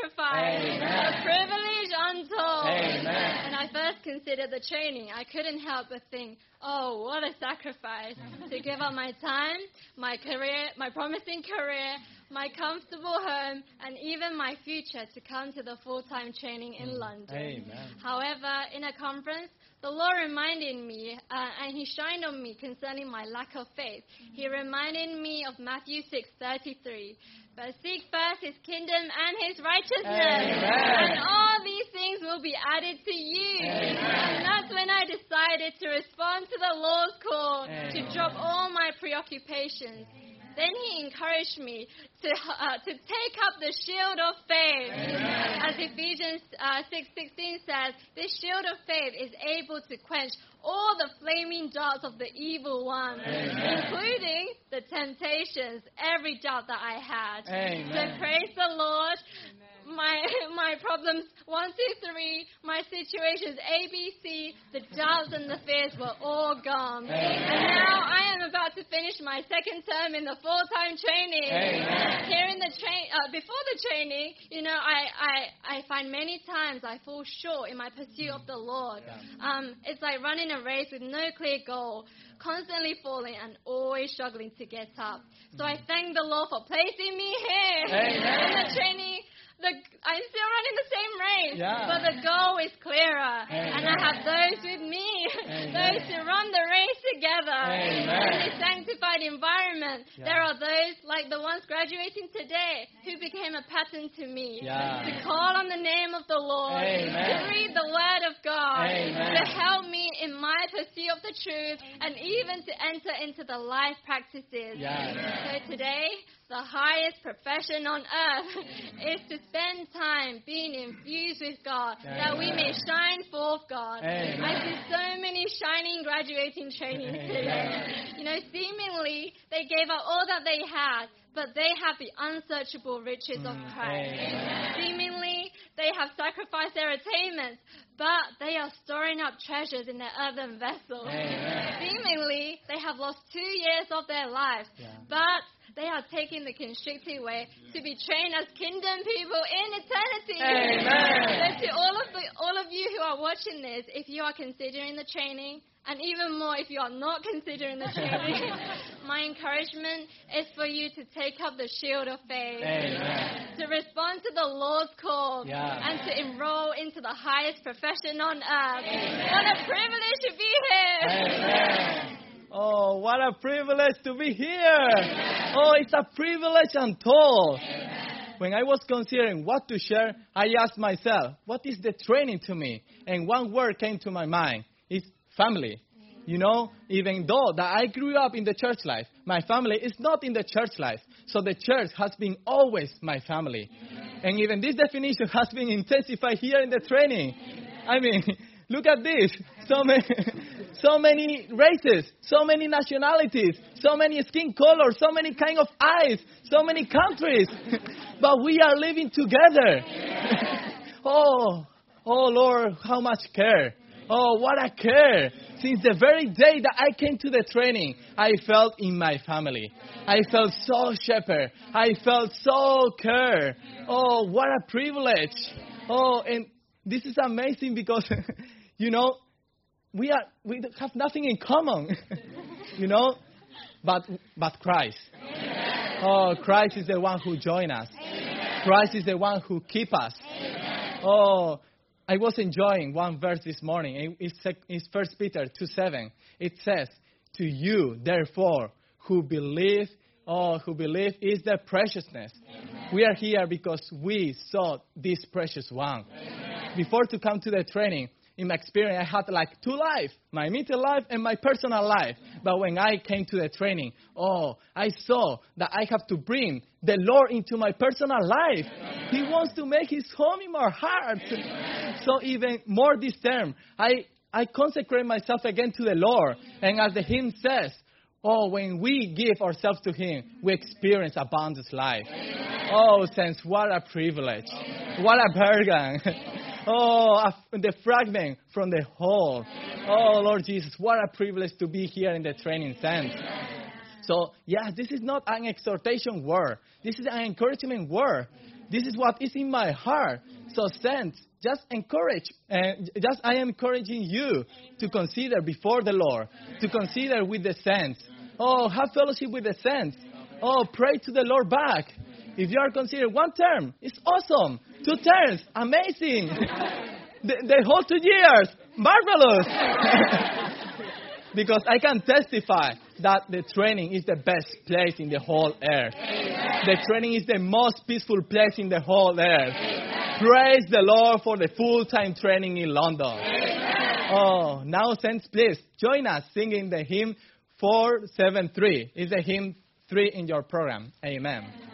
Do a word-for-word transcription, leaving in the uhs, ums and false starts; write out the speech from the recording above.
sacrifice, Amen. a privilege untold. Amen. And I first considered the training. I couldn't help but think, oh, what a sacrifice to give up my time, my career, my promising career, my comfortable home, and even my future to come to the full-time training in London. Amen. However, in a conference, the Lord reminded me, uh, and He shined on me concerning my lack of faith. He reminded me of Matthew six thirty-three. But seek first His kingdom and His righteousness, Amen. and all these things will be added to you. Amen. And that's when I decided to respond to the Lord's call, Amen. to drop all my preoccupations. Then He encouraged me to uh, to take up the shield of faith. Amen. As Ephesians uh, six sixteen says, this shield of faith is able to quench all the flaming darts of the evil one, Amen. including the temptations, every doubt that I had. Amen. So praise the Lord. My my problems, one, two, three, my situations, A, B, C, the doubts and the fears were all gone. Amen. And now I am about to finish my second term in the full-time training. Amen. Here in the train, uh, before the training, you know, I, I, I find many times I fall short in my pursuit of the Lord. Um, it's like running a race with no clear goal, constantly falling and always struggling to get up. So I thank the Lord for placing me here Amen. in the training. The, I'm still running the same race, Yeah. but the goal is clearer. Amen. And I have those with me, Amen. those who run the race together. Amen. In this sanctified environment, Yeah. there are those like the ones graduating today who became a pattern to me. Yeah. To call on the name of the Lord, Amen. to read the Word of God, Amen. to help me in my pursuit of the truth, and even to enter into the life practices. Yeah. So today, the highest profession on earth is to spend time being infused with God, that we may shine forth God. Amen. I see so many shining graduating trainings today. You know, seemingly they gave up all that they had, but they have the unsearchable riches of Christ. Amen. Seemingly they have sacrificed their attainments, but they are storing up treasures in their earthen vessels. Amen. Seemingly they have lost two years of their lives, Yeah. but they are taking the constricted way to be trained as kingdom people in eternity. Amen. So to all of the, all of you who are watching this, if you are considering the training, and even more if you are not considering the training, my encouragement is for you to take up the shield of faith, Amen. to respond to the Lord's call, Yeah. and to enroll into the highest profession on earth. What a privilege to be here. Amen. Oh, what a privilege to be here. Oh, it's a privilege untold. When I was considering what to share, I asked myself, what is the training to me? And one word came to my mind. It's family. You know, even though that I grew up in the church life, my family is not in the church life. So the church has been always my family. And even this definition has been intensified here in the training. I mean, look at this. So many, so many races, so many nationalities, so many skin colors, so many kind of eyes, so many countries. But we are living together. oh, oh Lord, how much care. Oh, what a care. Since the very day that I came to the training, I felt in my family. I felt so shepherd. I felt so care. Oh, what a privilege. Oh, and this is amazing because, you know, we are we have nothing in common, you know, but but Christ. Oh, Christ is the one who joined us. Christ is the one who keeps us. Oh, I was enjoying one verse this morning. It's, it's First Peter two seven. It says, "To you, therefore, who believe, oh, who believe is the preciousness." Amen. We are here because we saw this precious one. Amen. Before to come to the training, in my experience, I had like two lives, my meeting life and my personal life. But when I came to the training, oh, I saw that I have to bring the Lord into my personal life. Amen. He wants to make His home in my heart. Amen. So even more this term, I, I consecrate myself again to the Lord. And as the hymn says, oh, when we give ourselves to Him, we experience abundant life. Amen. Oh, saints, what a privilege. Amen. What a burden. Oh, the fragment from the whole. Oh, Lord Jesus, what a privilege to be here in the training sense. So, yeah, this is not an exhortation word. This is an encouragement word. This is what is in my heart. So, saints, just encourage, and uh, just I am encouraging you to consider before the Lord, to consider with the saints. Oh, have fellowship with the saints. Oh, pray to the Lord back. If you are considering one term, it's awesome. Two terms, amazing. the, the whole two years, marvelous. Because I can testify that the training is the best place in the whole earth. Amen. The training is the most peaceful place in the whole earth. Amen. Praise the Lord for the full-time training in London. Amen. Oh, now, saints, please join us singing the hymn four seven three. It's the hymn three in your program. Amen.